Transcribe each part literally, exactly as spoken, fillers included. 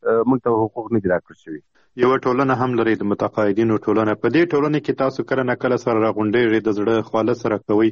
موږ ته حقوق نه دي راکړل شوي. یوه ټولنه هم لري د متقاعدینو ټولنه. په دې ټولنه کې تاسو کله نه کله سره راغونډېږئ، د زړه خواله سره کوئ.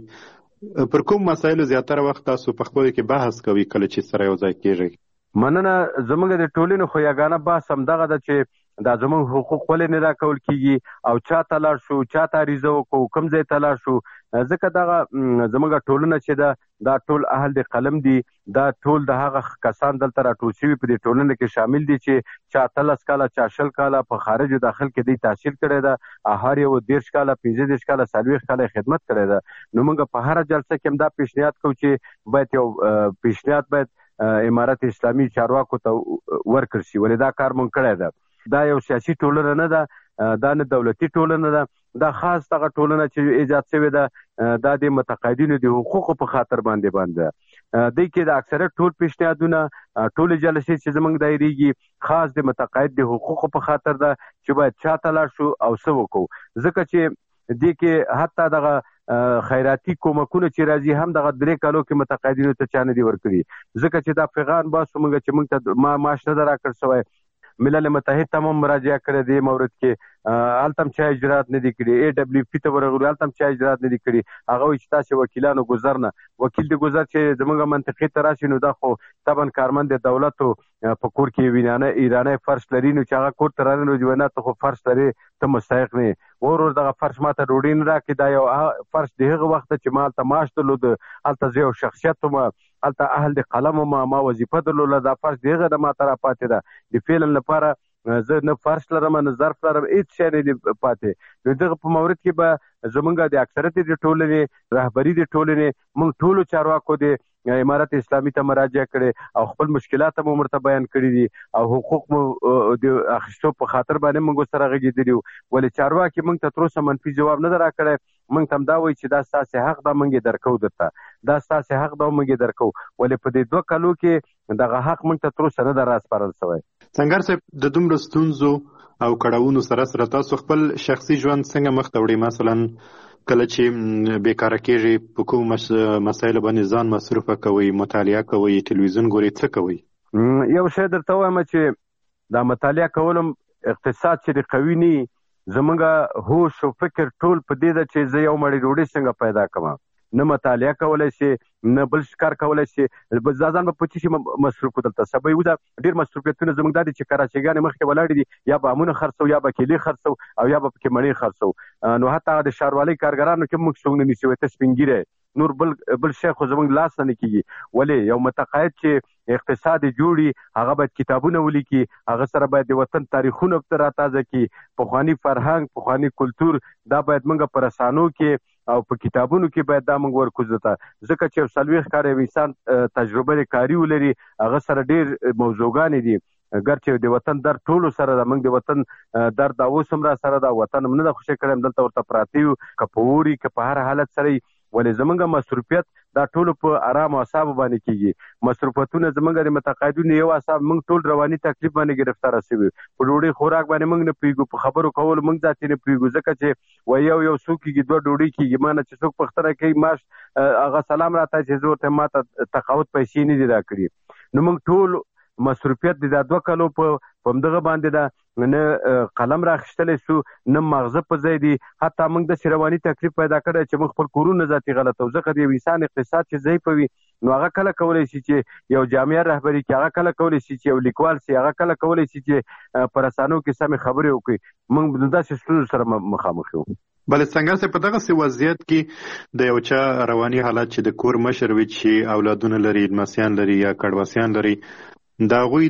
پر کوم مسایلو زیاتره وخت تاسو په خپلو کې بحث کوئ کله چې سره یو ځای کېږئ؟ مننه. زموږ د ټولنې خو یګانه بحث همدغه ده چې دا زموږ حقوق ولې نه راکول کېږي او چا ته لاړ شو، چا ته عریضه وکړو، کوم ځای ته لاړ شو. ځکه دغه زموږ ټولنه چې ده دا ټول اهل د قلم دي، دا ټول د هغه کسان دلته راټول شوي په دې ټولنه کې شامل دي چې چا اتلس کاله، چا شل کاله په خارجو داخل کې دی تحصیل کړی ده، هر یو دېرش کاله، پنځه دېرش کاله، څلوېښت کاله خدمت کړی ده. نو موږ په هره جلسه کې هم دا پیشنهاد کوو چې باید یو پیشنهاد باید امارت اسلامي چارواکو ته ورکړل شي، ولې دا کار مونږ کړی ده. دا یو سیاسي ټولنه نه ده، دا نه دولتي ټولنه ده، دا خاص دغه ټولنه چې ایجاد شوې ده دا د متقاعدینو د حقوقو په خاطر باندې باندې دی کې د اکثریت ټول پیشنهادونه، ټول جلسې چې زموږ دایریږي خاص د متقاعد د حقوقو په خاطر ده چې باید چا ته لاړ شو او څه وکړو. ځکه چې دې کې حتی دغه خیراتي کومکونه چې راځي هم دغه درې کالو کې متقاعدینو ته چا نه دي ورکړي. ځکه چې دا پیغام باسو موږ چې موږ ته ما معاش نه ده راکړل شوی. ملل متحد ته هم مراجعه کړې دې مورد کې، هلته هم چا اجرات نه دي کړي. ای ډبلیو پي ته ورغلو، هلته هم چا اجرات نه دي کړي. هغه وایي چې تاسې وکیلانو ګذر نه، وکیل د ګذر چې زموږ منطقې ته راشي نو دا خو طبعا کارمند د دولتو په کور کې وینانه ایرانی فرش لري، نو چې هغه کور ته رانه نو جوانه ته خو فرش لري، ته مستحق نه یې. ورور دغه فرش ما ته ډوډۍ نه راکړي. دا یو فرش د هغه وخته چې ما هلته معاش درلود، هلته زه یو شخصیت وم، هلته اهل د قلم وم، ما وظیفه درلوده. دا فرش د هغه د ما ته راپاتې ده. د فعلا لپاره زه نه فرش لرم نه ظرف لرم، هېڅ شی نه دي پاتې. نو دغه په مورد کې به زمونږ د اکثریت د ټولنې رهبري د ټولنې موږ ټولو چارواکو د امارت اسلامي ته مراجعه کړې او خپل مشکلات هم ورته بیان کړي دي او حقوق مو د اخیستو په خاطر باندې موږ سره غږېدلي وو. ولې چارواکي موږ ته تر اوسه منفي جواب نه ده راکړی. موږ ته هم دا وایي چې دا ستاسې حق ده، موږ یې درکوو درته، دا ستاسې حق ده او موږ یې درکوو. ولې په دې دوه کالو کې دغه حق موږ ته تر اوسه نه ده راسپارل شوی. سنګر صاحب، د دومره ستونزو او کړاوونو سره سره تاسو خپل شخصي ژوند څنګه مخ ته وړئ؟ مثلا کله چې بیکاره کېږئ په کوم مسایلو باندې ځان مصروفه کوئ، مطالعه کوئ، تلویزیون ګورئ، څه کوئ؟ یو شی درته وایم چې دا مطالعه کولم اقتصاد چې د قوي نه زمونږ هوش او فکر ټول په دې ده چې زه یو مړۍ ډوډۍ څنګه پیدا کړم. نه مطالعه کولی شي، نه بل کار کولی شي. ځان به په څه شي مصروف کړو. دلته سبا یو ده ډېر مصروفیتونه زموږ دا دي چې کراچیګانې مخکې ولاړې دي، یا به امونه خرڅو، یا به کیلې خرڅو، او یا به پکې مڼې خرڅو. نو حتی د ښاروالۍ کارګرانو کې موږ څوک نه نیسي، ته سپین ږیری نور بل بل شی خو زموږ لاس نه کېږي. ولې یو متقاعد چې اقتصاد جوړي هغه باید کتابونه ولیکي، هغه سره باید د وطن تاریخونه راتازه کړي، پخواني فرهنګ، پخواني کلتور، دا باید موږ په رسانو کې او په کتابونو کې باید دا موږ ورکوزو ته. ځکه چې یو څلوېښت کاله یو انسان تجربه کاري ولري، هغه سره ډېر موضوعګانې دي. ګرچې د وطن درد ټولو سره ده، موږ د وطن درد اوس هم را سره ده، وطن هم نه ده خوشی کړی، دلته ورته پراته یو، که په اوري که په هر حالت سره. ولې زمونږ مصروفیت دا ټولو په آرام اعصابو باندې کېږي. مصروفیتونه زمونږ د متقاعدینو یو اعصاب موږ ټول رواني تکلیف باندې ګرفتاره شوي. په ډوډۍ خوراک باندې موږ نه پوهېږو، په خبرو کولو موږ ذاتي نه پوهېږو. ځکه چې وایي یو یو څو کېږي، دوه ډوډۍ کېږي. ما نه چې څوک پوښتنه کوي معاش هغه سلام راته چې زه ورته ما ته تقاعد پیسې نه دي راکړي. نو موږ ټول مصروفیت د دا دوه کالو په همدغه باندې ده. نه قلم راخیستلی شو، نه مغزه په ځای دي. حتی موږ داسې رواني تکلیف پیدا کړی چې موږ خپل کورونه ذاتي غلطوو. ځکه د یو انسان اقتصاد چې ضعیف وي نو هغه کله کولی شي چې یو جامعه رهبري کړي، هغه کله کولی شي چې یو لیکوال شي، هغه کله کولی شي چې په رسانو کې سمې خبرې وکړي. موږ داسې ستونزو سره مخامخ یو. بله څنګه چې په دغسې وضعیت کې د یو چا رواني حالت چې د کور مشر وي، چې اولادونه لري، لمسیان لري یا کډواسیان لري، د هغوی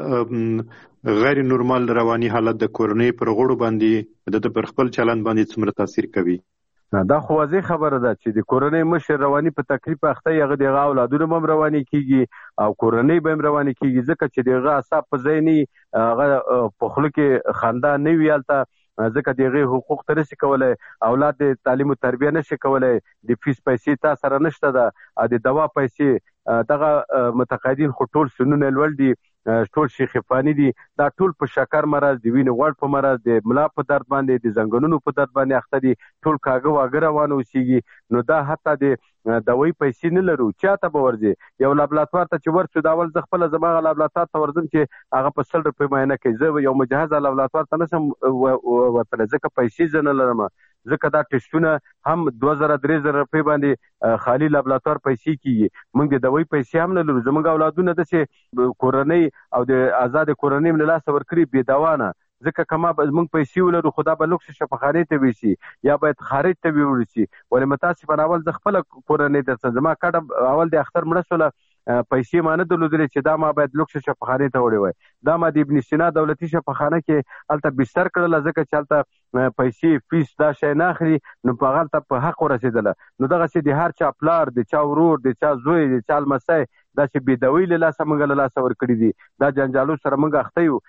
دغه غیر نورمال رواني حالت د کورنۍ پر غړو باندې د پر خپل چلند باندې څومره تاثیر کوي؟ دا خو واضح خبره ده چې د کورنۍ مشر رواني په تکلیف اخته وي، هغه د هغه اولادونه به هم رواني کېږي او کورنۍ به هم رواني کېږي. ځکه چې د هغه اعصاب په ځای نه، هغه په خوله کې خندا نه وي هلته. ځکه د هغې حقوق ته نشي کولی، اولاد د تعلیم و تربیه نشي کولی، د فیس پیسې تا سره نشته ده، د دوا پیسې. دغه متقاعدین خو ټول سنونه لوړ دي، ټول شیخفانی دي، دا ټول په شکر مرض، د وینې غوړ په مرض، د ملا په درد باندې، د زنګنونو په درد باندې اخته دي، ټول کاږه واږه روان اوسېږي. نو دا حتی د دوی پیسې نه لرو، چاته به ورځي؟ یو لابراتوار ته چې ورسو، دا اول زه خپله زما هغه لابراتوار ته ورځم چې هغه په سل روپۍ معاینه کوي. زه یو مجهزه لابراتوار ته نشم وتلی ځکه پیسې زه نه لرم، ځکه دا ټسټونه هم دوه زره درې زره روپۍ باندې خالي لابراتوار پیسې کیږي. موږ د دوی پیسې هم نه لرو. زموږ اولادونه داسې کورنۍ او د آزاد کورنۍ له لاسه ورکړي بې دوانه، ځکه که ما موږ پیسې ولرو خو دا به لوکس شفاخانې ته ویسي یا باید خارج ته ویوړل شي. ولې متاسفانه اول زه خپله کورنۍ درته زما کډه اول د اختر مړه شوله، پیسې ما نه درلودلې چې دا ما باید لوکس شفاخانې ته وړې وای. دا ما د ابن سینا دولتي شفاخانه کې هلته بستر کړله، ځکه چې هلته پیسې فیس دا شی نه اخلي، نو په هغه هلته په حق ورسېدله. نو دغسې د هر چا پلار، د چا ورور، د چا زوی، د چا لمسی داسې بېدوۍ له لاسه موږ له لاسه ورکړي دي. دا جنجالو سره موږ اخته یو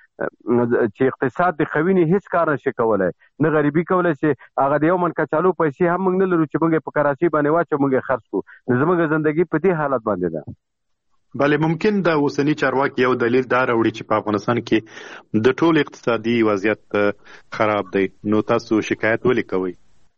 چې اقتصاد د خوینې هېڅ کار نشي کولی، نه غریبي کولی شي. هغه د یو من کچالو پیسې هم موږ نه لرو چې موږ یې په کراچۍ باندې واچو، موږ یې خرڅ کړو. نو زموږ زندګي په دې حالت باندې ده. بله، ممکن د اوسني چارواکي یو دلیل دا راوړي چې په افغانستان کې د ټول اقتصادي وضعیت خراب دی، نو تاسو شکایت ولې کوئ؟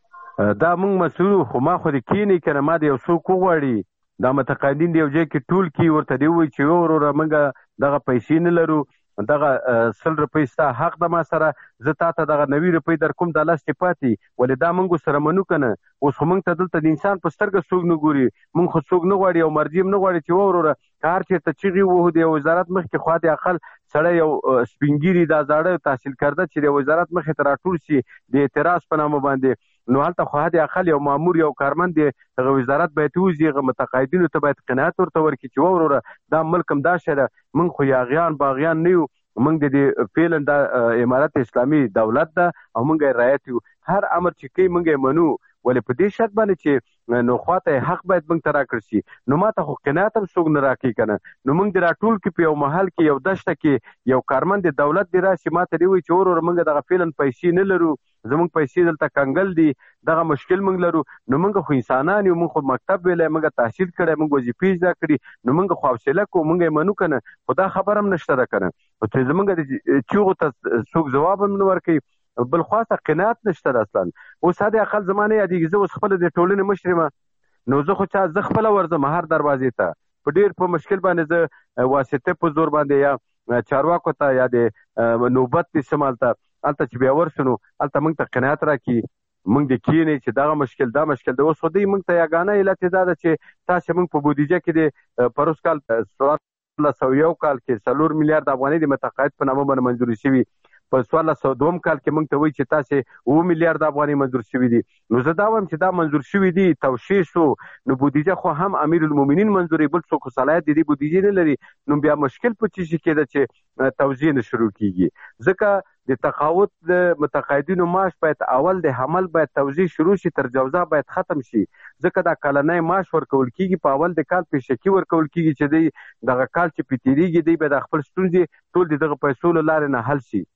دا موږ مسؤل، خو ما خو د کینې که نه ما د یو څوک وغواړي، دا متقاعدین د یو ځای کې ټول کي ورته دې ووایي چې یو وروره موږ دغه پیسې نه لرو، دغه سل روپۍ ستا حق ده ما سره، زه تا ته دغه نوي روپۍ در کوم، دا لس دې پاتې. ولې دا موږ سره منو که نه؟ اوس خو موږ ته دلته د انسان په سترګه څوک نه ګوري، موږ خو څوک نه غواړي او مرجع هم نه غواړي چې وروره که هر چېرته چغې وهو د یو وزارت مخکې خوا د اقل سړی یو سپینګیري دا زاړه تحصیل کرده چې د وزارت مخې ته راټول شي د اعتراض په نامه باندې، نو هلته خو حد اقل یو مامور یو کارمند دی هغه وزارت باید ووځي، هغه متقاعدینو ته باید قناعت ورته ورکړي چې وروره دا ملک هم دا شی ده، موږ خو یاغیان باغیان نه یو، موږ د دې فعلا دا امارت اسلامي دولت ده او موږ یې رعایت یو، هر امر چې کوي موږ یې منو. ولې په دې شرط باندې چې نو خواته حق باید موږ ته راکړل شي. نو ما ته خو قناعت هم څوک نه راکوي که نه؟ نو موږ د راټول کې په یو محل کې یو دشته کې یو کارمند د دولت دی راشي ما ته دې وایي چې وروره موږ دغه فعلا پیسې نه لرو، زموږ پیسې دلته کنګل دي، دغه مشکل موږ لرو. نو موږ خو انسانان یو، موږ خو مکتب ویلی، موږ تحصیل کړی، موږ وظیفې زده کړي، نو موږ خو حوصله کوو، موږ یې منو که نه؟ خو دا خبر هم نشته ده که نه؟ چې زموږ د چیغو ته څوک ځواب هم نه ورکوي، بل خواته قناعت نشته ده اصلا. اوس حد اقل زما نه یادېږي، زه اوس خپله د ټولنې مشر یم، نو زه خو چا زه خپله ورځم هر دروازې ته، په ډېر په مشکل باندې زه واسطه په زور باندې یا چارواکو ته یا د نوبت د سم هلته هلته چې بیا ورسو، نو هلته موږ ته قناعت راکړي، موږ د کینې چې دغه مشکل دا مشکل ده. اوس خو دوی موږ ته یګانه علت یې دا ده چې تاسې موږ په بودیجه کې د پروس کال څوارلس سوه یو کال کې څلور میلیارد افغانۍ د متقاعد په نامه باندې منظورې شوي، په څوارلس سوه دوم کال کې موږ ته وایي چې تاسې اوه میلیارد افغانۍ منظور شوي دي. نو زه دا وایم چې دا منظور شوي دي، توشیح شو، نو بودیجه خو هم امیر المؤمنین منظوري، بل څوک خو صلاحیت د دې بودیجې نه لري. نو بیا مشکل په څه شي کې ده چې توزیع نه شروع کیږي؟ ځکه د تقاعد د متقاعدینو معاش باید اول د حمل باید توزیع شروع شي، تر جوزا باید ختم شي، ځکه دا کلنی معاش ورکول کیږي په اول د کال پیشکي ورکول کیږي چې دی دغه کال چې پې تېرېږي دی به د خپل ستونزې ټول د دغه پیسو له لارې نه حل شي.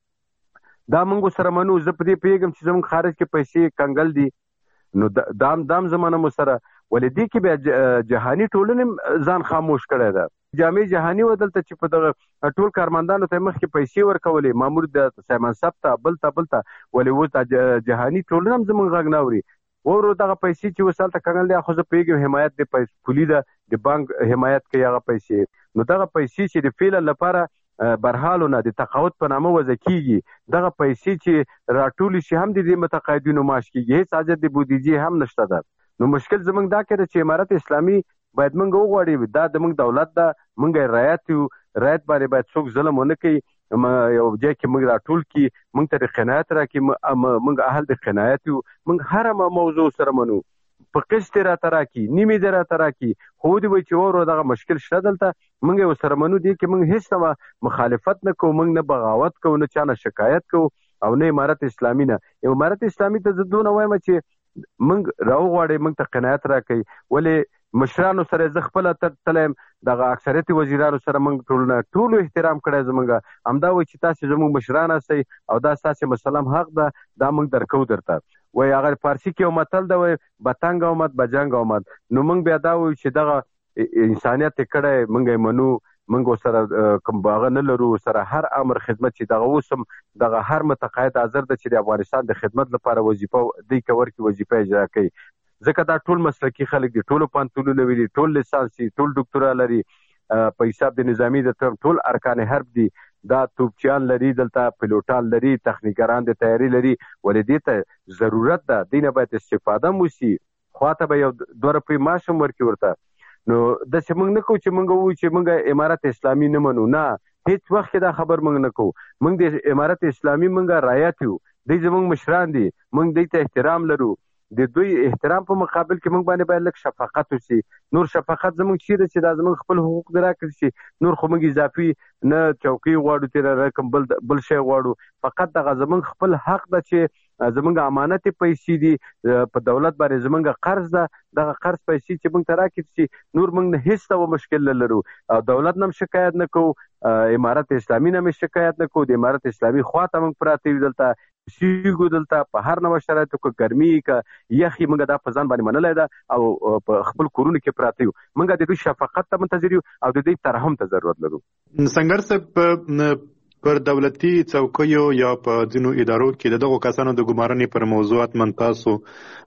دا موږ سره منو. زه په دې پوهېږم چې زموږ خارج کې پیسې کنګل دي، نو دام دام زمانه مو سره. ولې دې کې بیا جهاني ټولنې ځان خاموش کړی ده، جامع جهاني و دلته چې په دغه ټول کارمندانو ته مخکې پیسې ورکولې، مامور د سایمنصب ته بل ته بل ته، ولې اوس دا جهاني ټولنه هم زموږ غږ نه اوري. ورو دغه پیسې چې اوس هلته کنګل دي، خو زه پوهېږم حمایت د پولي ده، د بانک حمایت کوي هغه پیسې. نو دغه پیسې چې د فعلا لپاره برحالو نه د تقاعد په نامه وضع کیږي، دغه پیسې چې راټولې شي هم د دې متقاعدینو معاش کیږي، هېڅ حاجت د بودیجې هم نشته ده. نو مشکل زموږ دا کې ده چې امارت اسلامي باید موږ وغواړي، دا زموږ دولت ده، موږ یې رعایت یو، رعایت باندې باید څوک ظلم ونه کوي، یو ځای کې موږ راټول کړي، موږ ته د قناعت راکړي، موږ اهل د قناعت یو، موږ هره موضوع سره منو، په قسط راته راکړي، نیمې دې راته راکړي، خو ودې وایي چې ورو دغه مشکل شته دلته، موږ یې ورسره منو. دې کې موږ هېڅ ډول مخالفت نه کوو، موږ نه بغاوت کوو، نه چا نه شکایت کوو، او نه امارت اسلامي نه. امارت اسلامي ته زه دونه وایم چې موږ راوغواړئ، موږ ته قناعت راکوي. ولې مشرانو سره زه خپله تللی یم، دغه اکثریت وزیرانو سره موږ ټولونه ټولو احترام کړی زموږ، همدا وایي چې تاسې زموږ مشران هستئ او دا ستاسې مسلم حق ده، دا موږ درکو درته. وایي هغه فارسي کې یو متل ده، وایي بتنګ آمد بجنګ آمد. نو موږ بیا دا وایو چې دغه انسانیت یې کړی، موږ یې منو، موږ سره کوم باغ نه لرو سره هر امر خدمت چې دغه اوسم دغه هر متقاعد حاضر ده چې د افغانستان د خدمت لپاره وظیفه دی کور کې وظیفه اجرا کوي ځکه دا ټول مسلکي خلک دي ټول پانتونونه ویلي ټول لیسانس ټول ډاکټرا لري په حساب د نظامی د ترم ټول ارکان حرب دي دا توپچیان لري دلته پیلوټان لري تخنیکران د تیاری لري ولې دې ته ضرورت ده دینه باید استفاده موسی خواته به یو دوه روپۍ معاش هم ورکړي ورته نو داسې موږ نه کوو چې موږ ووایو چې موږ امارت اسلامي نه منو نه هیڅ وخت کې دا خبر موږ نه کوو موږ د امارت اسلامي موږ رعایت یو دوی زموږ مشران دي موږ دوی ته احترام لرو د دوی احترام په مقابل کې موږ باندې باید لږ شفقت وشي نور شفقت زموږ چیرې چې دا زموږ خپل حقوق د راکړي شي نور خو موږ اضافي نه چوکۍ غواړو چې رقم بل بل شی غواړو فقط دغه زموږ خپل حق ده چې زموږ امانت پیسې دي په دولت باندې زموږ قرض ده دغه قرض پیسې چې موږ ته راکړي شي نور موږ نه هیڅ ډول مشکل نه لرو او دولت نه شکایت نه کوو امارت اسلامي نه شکایت نه کوو د امارت اسلامي خواته موږ پراته یو دلته سیګو دلته په هر نوع شرایطو کې ګرمي کې یخي موږ دا په ځان باندې منلای ده او په خپل کورونو کې پراته یو موږ د دوی شفقت ته منتظر یو او د دوی ترحم ته ضرورت لرو څنګه صاحب پر دولتي څوکیو یا په ځینو ادارو کې دغه کسانو د ګمارنې پر موضوعات من تاسو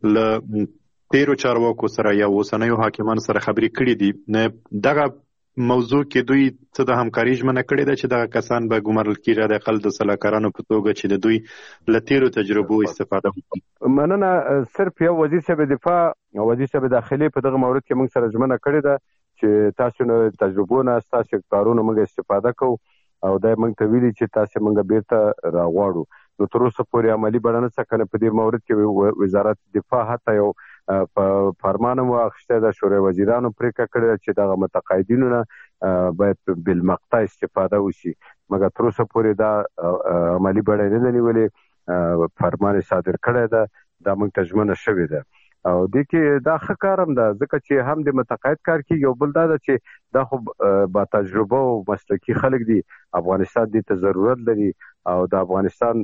ل تیرو چارواکو سره یا اوسنیو حاکمانو سره خبرې کړې دي دغه موضوع کې دوی څه د همکاري ژمنه کړې ده چې دغه کسان به ګمارل کېږي د اقل د سلاکارانو په توګه چې د دوی له تیرو تجربو استفاده وکړي مننه صرف یو وزیر صاحب دفاع او وزیر صاحب داخلي په دغه مورد کې موږ سره ژمنه کړې ده چې تاسو نو تجربو نه تاسو کارونو موږ استفاده کوو او دا موږ ته ویلي چې تاسو موږ بیرته راغواړو نو تر اوسه پورې عملی بڼه څه کنه په دې مورد کې وزارت دفاع حتی یو په فرمان مو اخیسته د شورای وزیرانو پریکړه کړې چې دغه متقاعدینو نه باید بالمقطع استفاده وشي مګر تر اوسه پورې دا عملی بڼه نه نیولې فرمان صادر کړی ده دا موږ ته ژمنه شوې ده او د کې دا ښه کارم ده ځکه چې هم د متقاعد کار کې یو بل دا ده چې دا خو با تجربه او مسلکي خلک دي افغانستان دې ته ضرورت لري او د افغانستان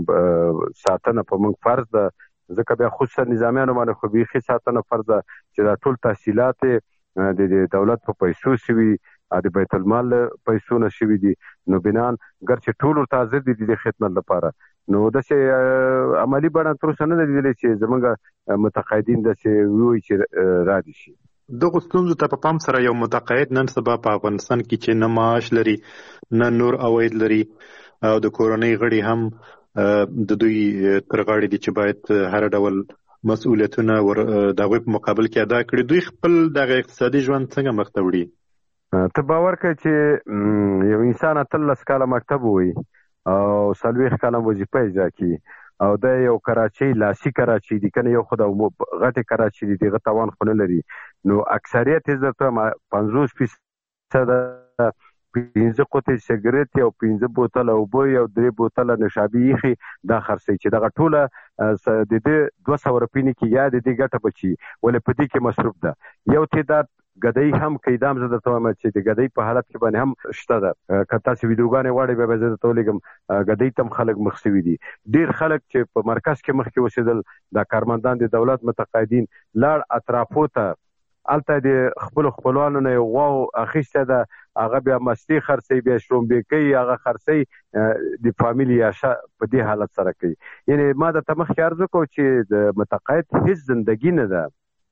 ساتنه په موږ فرض ده ځکه بیا خصوصا نظامیانو باندې خو بیخي ساتنه فرض ده چې دا ټول تحصیلات د دولت په پیسو شوي د بیت المال پیسو نه شوي دي نو بنان ګرچې ټول ورته حاضر دي د خدمت لپاره نو داسې عملي بڼه تر اوسه نه ده لیدلې چې زموږ متقاعدین داسې ووایي چې را دي شي دغه ستونزو ته په پام سره یو متقاعد نن سبا په افغانستان کې چې نه معاش لري نه نور عواید لري او د کورنۍ غړي هم د دوی تر غاړې دي چې باید هر ډول مسؤلیتونه د هغوی په مقابل کې ادا کړي دوی خپل دغه اقتصادي ژوند څنګه مخ ته وړي ته باور کوې چې یو انسان اتلس کاله مکتب ووایي او څلوېښت کاله وظیفه اجرا کړي او دا یو کراچۍ لاسي کراچۍ دي کنه یو خو د غټې کراچۍ دي دغه توان خو نه لري نو اکثریت یې درته پنځوس فیصده پنځه قوطې سګرټ او پنځه بوتله اوبه او درې بوتله نشابي ایښي دا خرڅوي چې دغه ټوله د دې دوه سوه روپۍ نه کې یا د دې ګټه بچي ولې په دې کې مصروف ده یو تعداد ګدۍ هم قیدام زه درته وایم چې د ګدۍ په حالت کې باندې هم شته ده که تاسو ویډیوګانې غواړئ بیا به زه درته ولیږم ګدۍ ته هم خلک مخ سوي دي ډېر خلک چې په مرکز کې مخکې اوسېدل دا کارمندان د دولت متقاعدین لاړ اطرافو ته هلته د خپلو خپلوانو نه یو غواو اخیسته ده هغه بیا مستې خرڅوي بیا شړومبې کوي هغه خرڅوي د فامیل یاشه په دې حالت سره کوي یعنې ما درته مخکې عرض وکړو چې د متقاعد هېڅ زندګي نه ده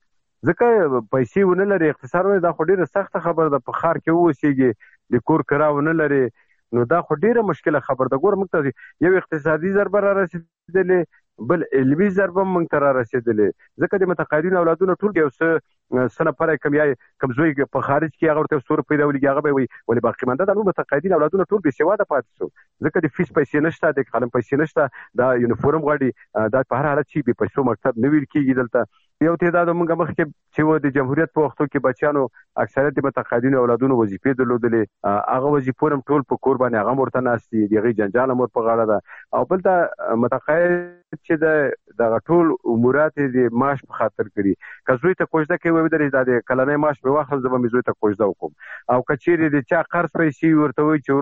ځکه پیسې ونه لري اقتصاد دا خو ډېره سخته خبره ده په ښار کې واوسېږي د کور کرا ونه لري نو دا خو ډېره مشکله خبره ده ګوره موږ ته یو اقتصادي ضربه را رسېدلې بل علمي ضربه موږ ته را رسېدلې ځکه د متقاعدینو اولادونه ټول یو څه څه نفره کم یا کم زوی په خارج کې هغه ورته څو روپۍ راولېږي هغه به یې وایي ولې باقي مانده دا نور متقاعدین اولادونه ټول بې سواده پاتې شو ځکه د فیس پیسې نشته د قلم پیسې نشته دا یونیفورم غواړي دا په هر حالت چې بې پیسو مکتب نه ویل کېږي دلته یو تعداد موږ مخکې چې و د جمهوریت په وختو کې بچیانو اکثریت د متقاعدینو اولادونو وظیفې درلودلې هغه وظیفو هم ټول په کور باندې هغه هم ورته ناست دي د هغې جنجال هم ور په غاړه ده او بل دا متقاعد چې د دغه ټول امورات یې د معاش په خاطر کړي که زوی ته کوژده کوي ودرېږي دا د کلنی معاش مې واخلم زه به مې زوی ته کوژده وکړم او که چیرې د چا قرض پیسې ورته وایي چې ورور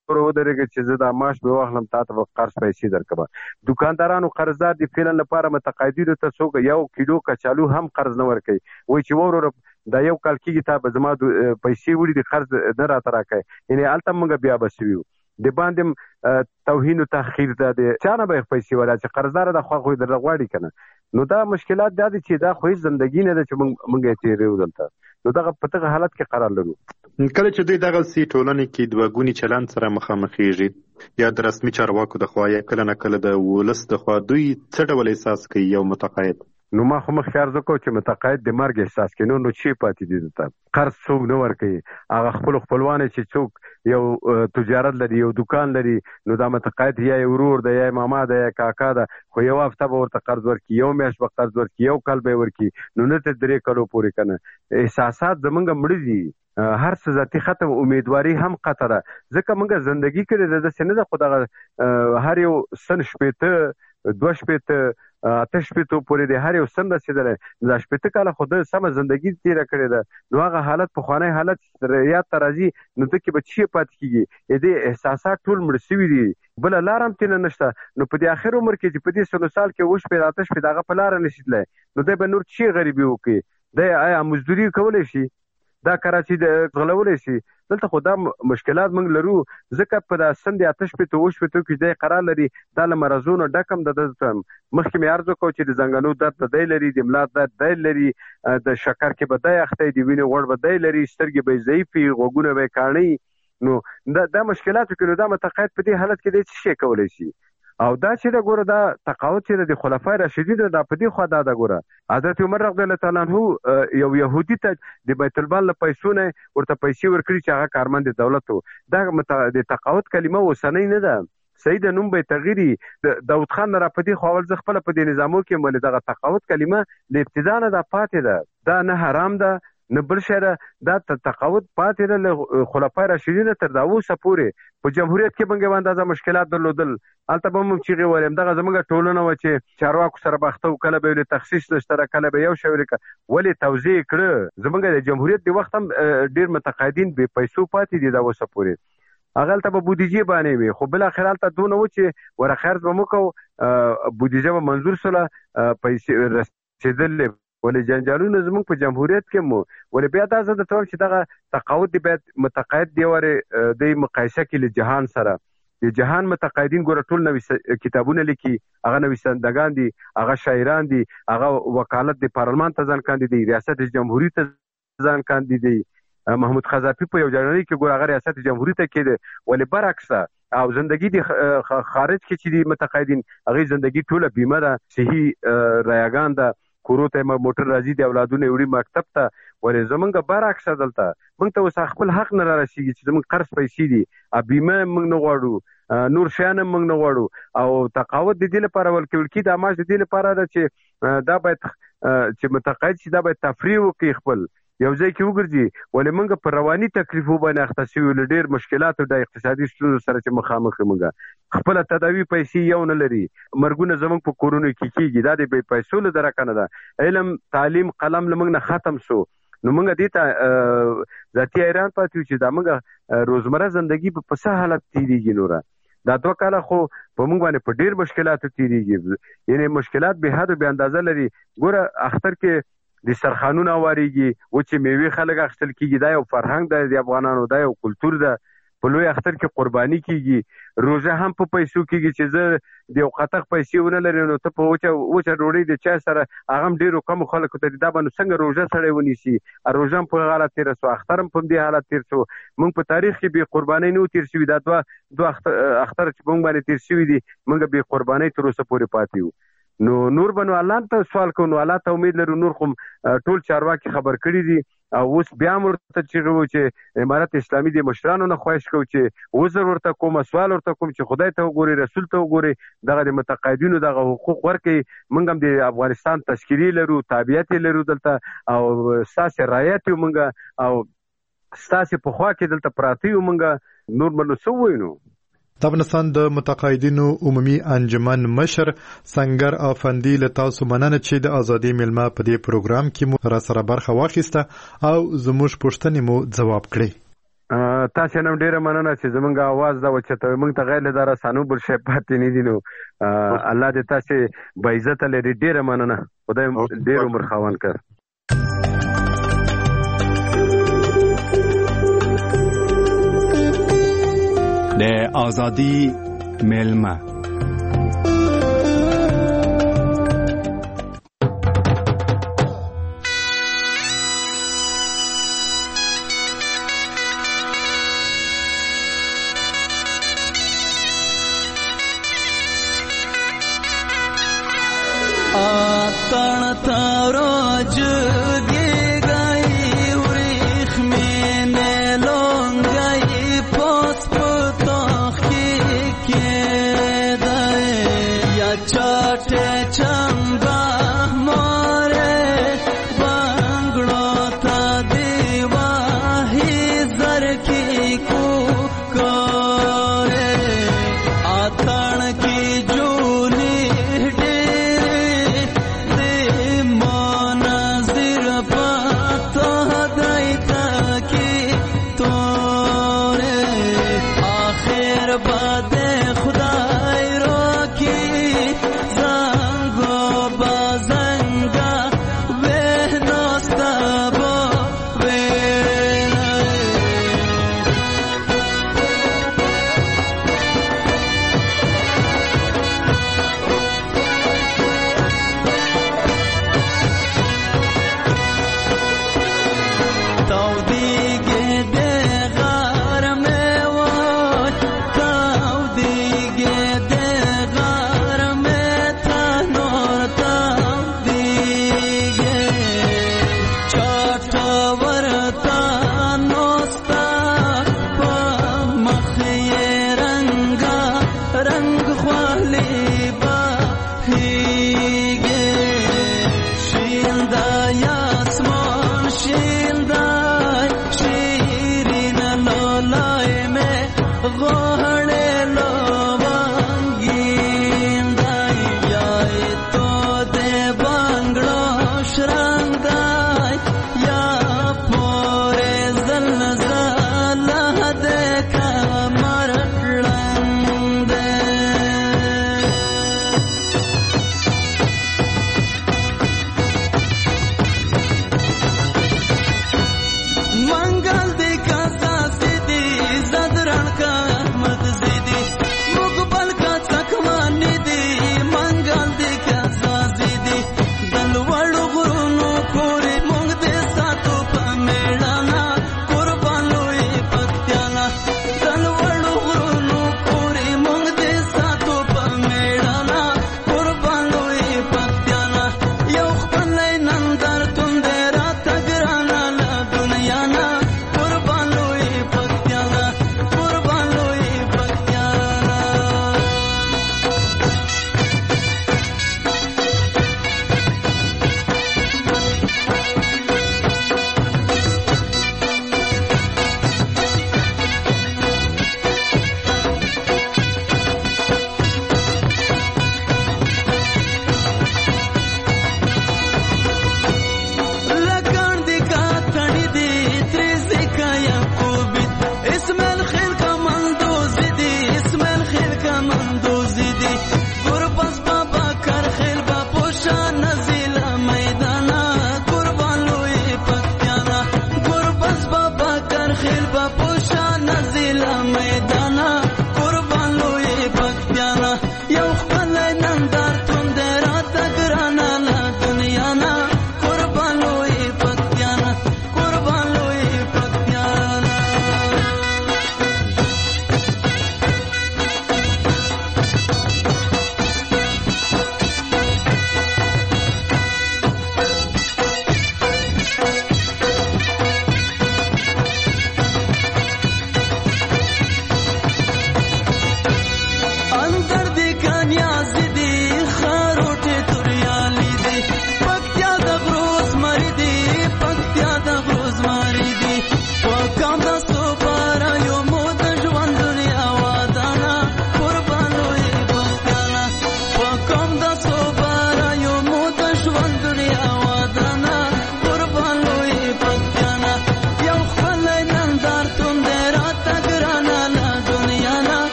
ودرېږه چې زه دا معاش به واخلم تا ته به قرض پیسې درکړم. دکاندارانو قرضدار دي فعلا لپاره متقاعدینو ته څوک یو کیلو کچالو هم قرض نه ورکوي، وایي چې وروره دا یو کال کېږي تا به زما پیسې وړي دي قرض نه راته راکوي. یعنې هلته موږ بیا به سوي وو د باندې توهین و تحقیر ده د چا نه به یې پیسې ولا چې قرضداره ده خوا خو یې درله غواړي که نه. نو دا مشکلات دا دي چې دا خو هېڅ زندګي نه ده چې موږ یې تېروو دلته. نو دغه په دغه حالت کې قرار لرو. کله چې دوی دغسې ټولنې کې دوه ګوني چلند سره مخامخېږي یا د رسمي چارواکو د خوا یا کله نه کله د ولس د خوا، دوی څه ډول احساس کوي یو متقاعد؟ نو ما خو مخکې عرض وکړو چې متقاعد د مرګ احساس کوي. نو نو چې پاتې دي دلته قرض څوک نه ورکوي. هغه خپلو خپلوان چې څوک یو تجارت لري یو دکان لري نو دا متقاعد یا یې ورور ده یا یې ماما ده یا کاکا ده، خو یو هفته به ورته قرض ورکړي، یو میاشت به قرض ورکړي، یو کال به یې ورکړي. نو نه تر درې کلو پورې که نه احساسات زمونږ مړه دي. هر څه ذاتي ختم، امیدواري هم قطره. ځکه موږ زندګي کړې ده داسې نه ده، خو دغه هر یو سن شپېته دوه شپېته اته شپېتو پورې د هر یو سن رسېدلی. دا شپېته کاله خو ده سمه زندګي تېره کړې ده. نو هغه حالت پخوانی حالت یاد ته راځي نو ده کې به څه پاتې کېږي. د دې احساسات ټول مړه سوي دي، بله لاره هم تېنه نشته. نو په دې اخر عمر کې چې په دې سلو سال کې اووه شپېته اته شپېته هغه په لاره نشي تللی نو دی به نور څه غریبي وکړي؟ دی آیا مزدوري کولی شي؟ دا کراچي د غلولی شي؟ دلته خو دا مشکلات موږ لرو. ځکه په دا سن د اته شپېته اووه شپېتو کې دی قرار لري دا له مرضونو ډک هم د ده مخکې مې عرض وکړو چې د زنګنو درد به دی لري، د ملا درد دی لري، د شکر کې به دی اخته، د وینې غوړ به دی لري، سترګې به یې ضعیفې، غوږونه به یې کاڼي. نو دا دا مشکلاتو کې نو دا متقاعد په دې حالت کې دی څه شی کولی شي؟ او دا چې دا ګوره دا تقاعد چې د خلفای راشدین دا په دې خوا دا دا ګوره حضرت عمر رضی الله تعالی عنه یو يهودي ته د بیت المال له پیسو نه ورته پیسې ورکړي چې هغه کارمند دولت و. دا د تقاعد کلمه اوسنۍ نه ده، صحیح د نوم به تغیري. د داود خان را پدې خو اول ځ خپل په دې نظامو کې مل دغه تقاعد کلمه ل ابتدا نه دا پاتې ده. دا نه حرام ده نه بل شی ده، دا تقاعد پاتې ده له خلفای راشدین تر دا اوسه پورې. په جمهوریت کې موږ اندازه مشکلات درلودل، هلته به موږ چیغې ویلې. همدغه زموږ ټولنه وه چې چارواکو سره به اخته و، کله به یې تخصیص نشته، کله به یو شی ولیکه. ولې توضیح کړه زموږ د جمهوریت د وخت هم ډېر متقاعدین بې پیسو پاتې دي دا اوسه پورې. هغه هلته به بودیجې باندې وي، خو بالاخره هلته دونه و چې وره خرڅ به مو کوو، بودیجه به منظور سوله، پیسې رسېدلې. ولې جنجالونه زموږ په جمهوریت کې مو ولې بیا دا زه درته وایم چې دغه تقاعد دی باید متقاعد دی ورې دی مقایسه کړي له جهان سره. د جهان متقاعدین ګوره ټول نوي کتابونه لیکي، هغه نویسندګان دي، هغه شاعران دي، هغه وکالت د پارلمان ته ځان کاندي، ریاست جمهوریت ته ځان کاندي دی. محمود خزاپي په یو جرنالي کې ګوره هغه ریاست جمهوریت ته کېده. ولې برعکس او زندگی دی خارج کې چې دی متقاعدین هغې زندگی ټوله بیمه ده، صحي رایګان ده، کورو ته موټر راځي، د اولادونه وړي مکتب ته. ولې زمونږ برعکس دلته موږ ته اوس خپل حق نه را رسېږي چې زموږ قرض پیسې دي، بیمه موږ نه غواړو، نور شیان هم موږ نه غواړو. او تقاعد د دې لپاره ورکول کېږي، دا معاش د دې لپاره ده چې دا باید چې متقاعد شي دا باید تفریح وکړي، خپل یو ځای کې وګرځي. ولې موږ په رواني تکلیفو باندې اخته شوي له ډېر مشکلاتو د اقتصادي ستونزو سره چې مخامخ یو. موږ خپله تداوي پیسې یو نه لري، مرګونه زموږ په کورونو کې کېږي، دا د بې پیسو له درکه نه ده. علم تعلیم قلم له موږ نه ختم شو. نو موږ دې ته ذاتي حیران پاتې یو چې دا موږ روزمره زندګي په څه حالت تېرېږي. نوره دا دوه کاله خو په موږ باندې په ډېر مشکلاتو تېرېږي، یعنې مشکلات بې حد و بې اندازه لري. ګوره اختر کې د سرخانونه واریږي، وچې میوې خلک اخیستل کېږي، دا یو فرهنګ ده د افغانانو، دا یو کلتور ده. په لوی اختر کې قرباني کېږي، روژه هم په پیسو کېږي چې زه د یو قطق پیسې ونه لرې نو ته په وچه وچه ډوډۍ د چای سره هغه هم ډېرو کمو خلکو ته دا به نو څنګه روژه سړی ونیسي. روژه هم په حالت تېره سو، اختر هم په همدې حالت تېر سو. موږ په تاریخ کې بې قربانۍ نه و تېر شوي. دا دوه دوه اختر چې په موږ باندې تېر شوي دي موږ بې قربانۍ تر اوسه پورې پاتې یو. نو نور به نو الله ته سوال کوو، نو الله ته امید لرو. نور خو ټول چارواکي خبر کړي دي او اوس بیا هم ورته چیغې وو چې امارت اسلامي د مشرانو نه خواهش کوو چې عذر ورته کوم، سوال ورته کوم چې خدای ته وګوري، رسول ته وګوري، دغه د متقاعدینو دغه حقوق ورکړي. موږ هم د افغانستان تشکیلي لرو، تابعیت یې لرو دلته، او ستاسې رعایت یو موږ، او ستاسې په خوا کې دلته پراته یو موږ. نور به نو څه ووایو؟ نو د افغانستان د متقاعدینو عمومي انجمن مشر سنگر افندي له تاسو مننه چې د ازادي ملما په دې پروګرام کې مو را سره برخه واخیسته او زموږ پوښتنې مو ځواب کړې. تاسو نن ډیره مننه چې زمونږ आवाज دا وچته موږ ته غیر له رسانو بل شي پاتې نه دي. نو الله دې تاسو به عزت لري. ډیره مننه. خدای ډیر عمر خاوند کړ. د ازادي ملما आतण तारो जुगी गई उरीख में ने लोंग गई पोस्प तोखी के दे या चाटे चंबा मोरे बांगड़ो ता दीवा ही जर की कुकोरे आतण की जूनी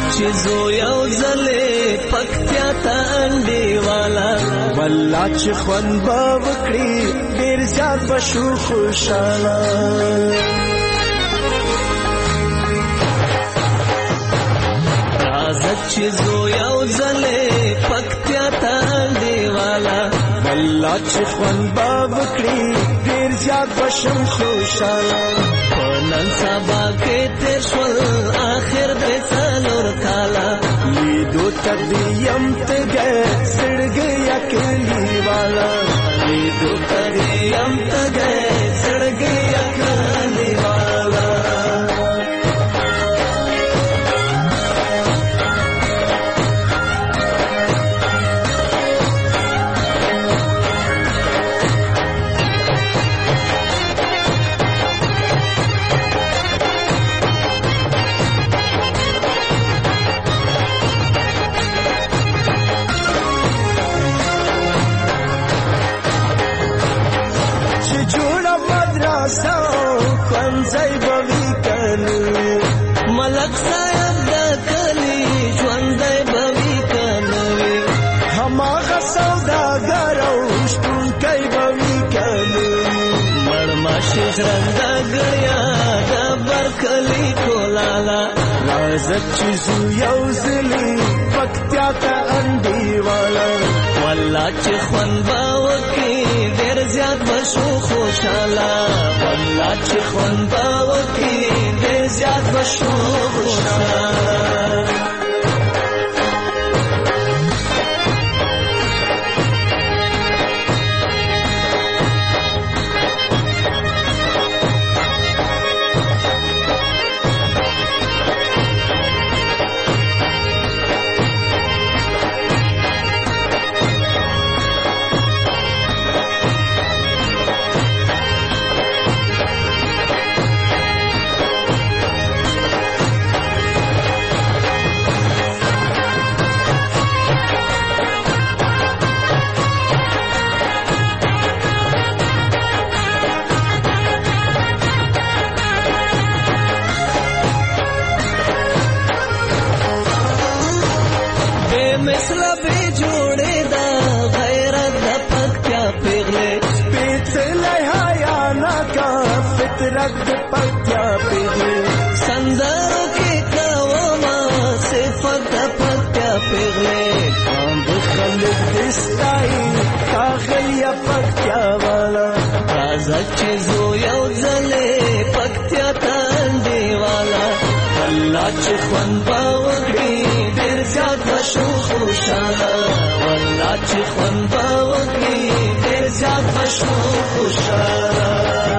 چې زو یو ځلې پکتیا ته انډیواله والله چې خوند به وکړي ډېر زیات به شو خوشحاله راځه چې زو یو ځلې پکتیا ته انډیواله والله چې خوند به وکړي ډېر زیات به شم خوشحاله په نن سبا کې تېر شول آخر دې څلور کاله لیدو ته دې یم تږی زړګی کلیواله لیدو ته دې یم تږی زړګی کلیواله ځای به وي کنه ملک صاحب د کلي ژوندی به وي کنه هماغه سوداګر او شپونکی به وي کنه مړماشي غرنده ګړیا د برکلي کولاله راځه چې زو یو ځلې پکتیا ته انډیواله والله چې خوند به وکړي ډېر زیات به شو خوشحاله والله چې خوند به وکړي ډېر زیات به شو خوشحاله مثلا به جوړې دا غیرت د پکتیا پیغلې سپېڅلی حیا ناکه فطرت د پکتیا پیغلې سندرو کې کومه صفت د پکتیا پیغلې کام د خلک دستایي ښاغلیه پکتیا والا راځه چې زو یو ځلې پکتیا ته انډیواله والله چې خوند به وکړي ډېر زیات به شو خوشحاله والله چې خوند به وکړي ډېر زیات به شو خوشحاله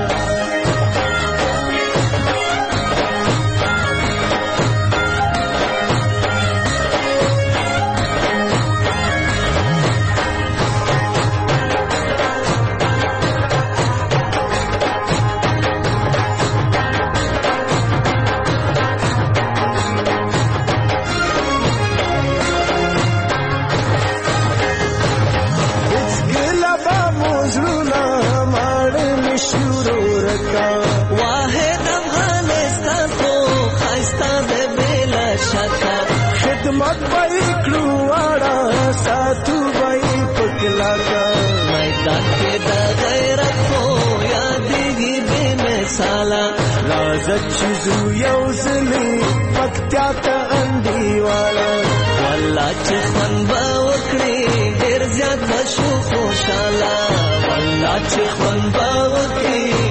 واحد افغانستان کو خایستا دے بلا شکا خدمت بائی کلواڑا ساتو بائی پکلا کا میدان کے دا غیرت کو یادگی بے مثالا رازت چیزو یوزلی پکتیا تا انڈیوالا واللہ چی خون با وکڑی دیر زیاد بشو خوشالا واللہ چی خون با وکڑی